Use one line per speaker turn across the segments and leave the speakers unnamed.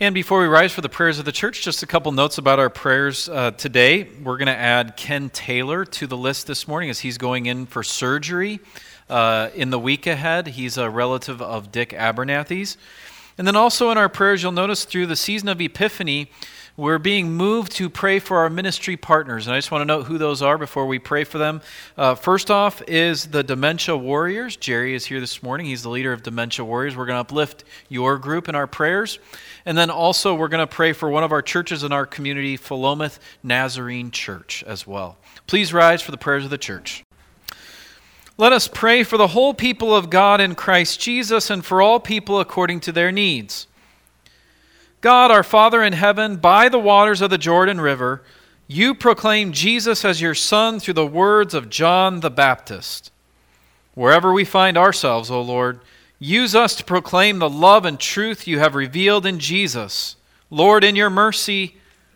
And before we rise for the prayers of the church, just a couple notes about our prayers today. We're going to add Ken Taylor to the list this morning as he's going in for surgery in the week ahead. He's a relative of Dick Abernathy's. And then also in our prayers, you'll notice through the season of Epiphany, we're being moved to pray for our ministry partners. And I just want to note who those are before we pray for them. First off is the Dementia Warriors. Jerry is here this morning. He's the leader of Dementia Warriors. We're going to uplift your group in our prayers. And then also we're going to pray for one of our churches in our community, Philomath Nazarene Church as well. Please rise for the prayers of the church. Let us pray for the whole people of God in Christ Jesus and for all people according to their needs. God, our Father in heaven, by the waters of the Jordan River, you proclaim Jesus as your Son through the words of John the Baptist. Wherever we find ourselves, O Lord, use us to proclaim the love and truth you have revealed in Jesus. Lord, in your mercy,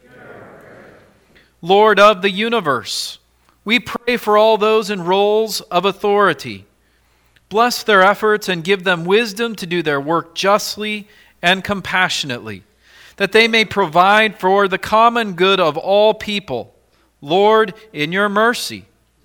Lord of the universe, we pray for all those in roles of authority. Bless their efforts and give them wisdom to do their work justly and compassionately, that they may provide for the common good of all people. Lord, in your mercy.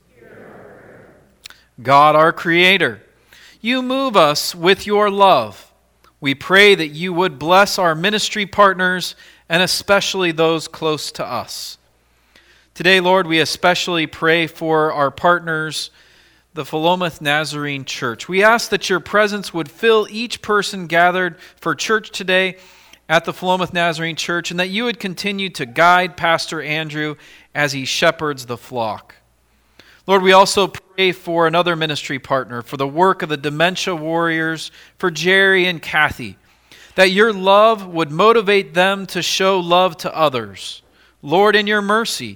God, our Creator, you move us with your love. We pray that you would bless our ministry partners and especially those close to us. Today, Lord, we especially pray for our partners, the Philomath Nazarene Church. We ask that your presence would fill each person gathered for church today at the Philomath Nazarene Church, and that you would continue to guide Pastor Andrew as he shepherds the flock. Lord, we also pray for another ministry partner, for the work of the Dementia Warriors, for Jerry and Kathy, that your love would motivate them to show love to others. Lord, in your mercy.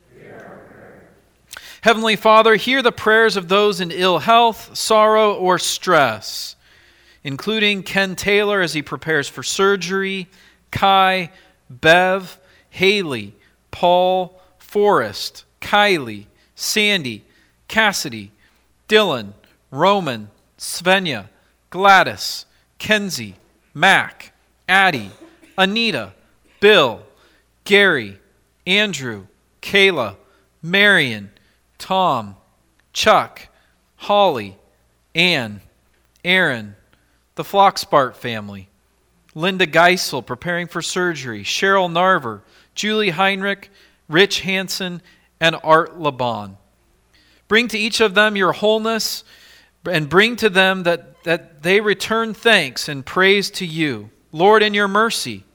Heavenly Father, hear the prayers of those in ill health, sorrow, or stress, including Ken Taylor as he prepares for surgery, Kai, Bev, Haley, Paul, Forrest, Kylie, Sandy, Cassidy, Dylan, Roman, Svenja, Gladys, Kenzie, Mac, Addie, Anita, Bill, Gary, Andrew, Kayla, Marion, Tom, Chuck, Holly, Ann, Aaron, the Flockspart family, Linda Geisel preparing for surgery, Cheryl Narver, Julie Heinrich, Rich Hansen, and Art Laban. Bring to each of them your wholeness and bring to them that they return thanks and praise to you. Lord, in your mercy.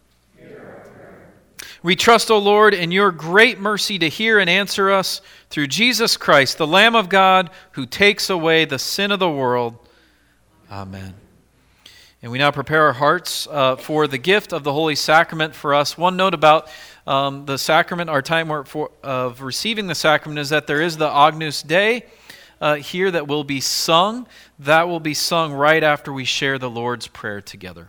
We trust, O Lord, in your great mercy to hear and answer us through Jesus Christ, the Lamb of God, who takes away the sin of the world. Amen. And we now prepare our hearts for the gift of the Holy Sacrament for us. One note about the sacrament, our time of receiving the sacrament, is that there is the Agnus Dei here that will be sung. That will be sung right after we share the Lord's Prayer together.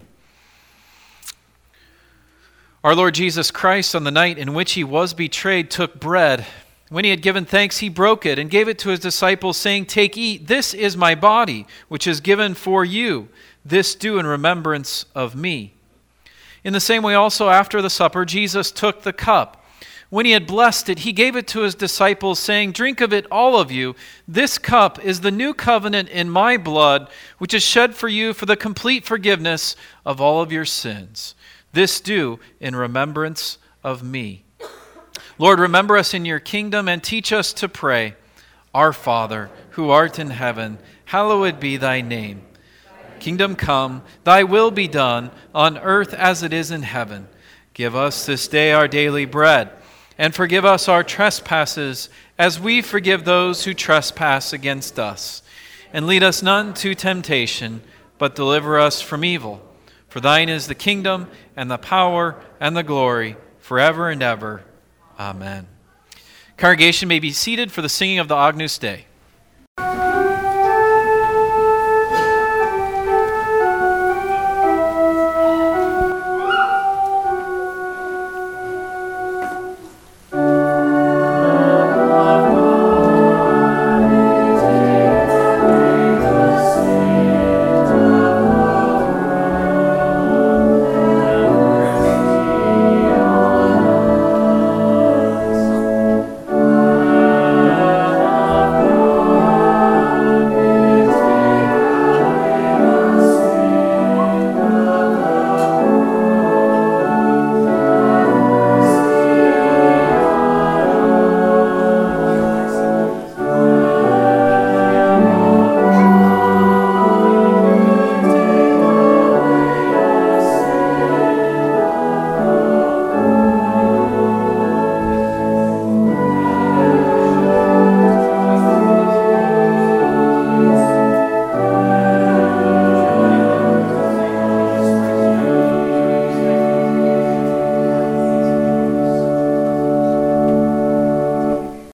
Our Lord Jesus Christ, on the night in which he was betrayed, took bread. When he had given thanks, he broke it and gave it to his disciples, saying, "Take, eat, this is my body, which is given for you. This do in remembrance of me." In the same way also after the supper, Jesus took the cup. When he had blessed it, he gave it to his disciples, saying, "Drink of it, all of you. This cup is the new covenant in my blood, which is shed for you for the complete forgiveness of all of your sins. This do in remembrance of me." Lord, remember us in your kingdom and teach us to pray. Our Father, who art in heaven, hallowed be thy name. Kingdom come, thy will be done, on earth as it is in heaven. Give us this day our daily bread, and forgive us our trespasses, as we forgive those who trespass against us. And lead us not into temptation, but deliver us from evil. For thine is the kingdom, and the power, and the glory, forever and ever. Amen. Congregation may be seated for the singing of the Agnus Dei.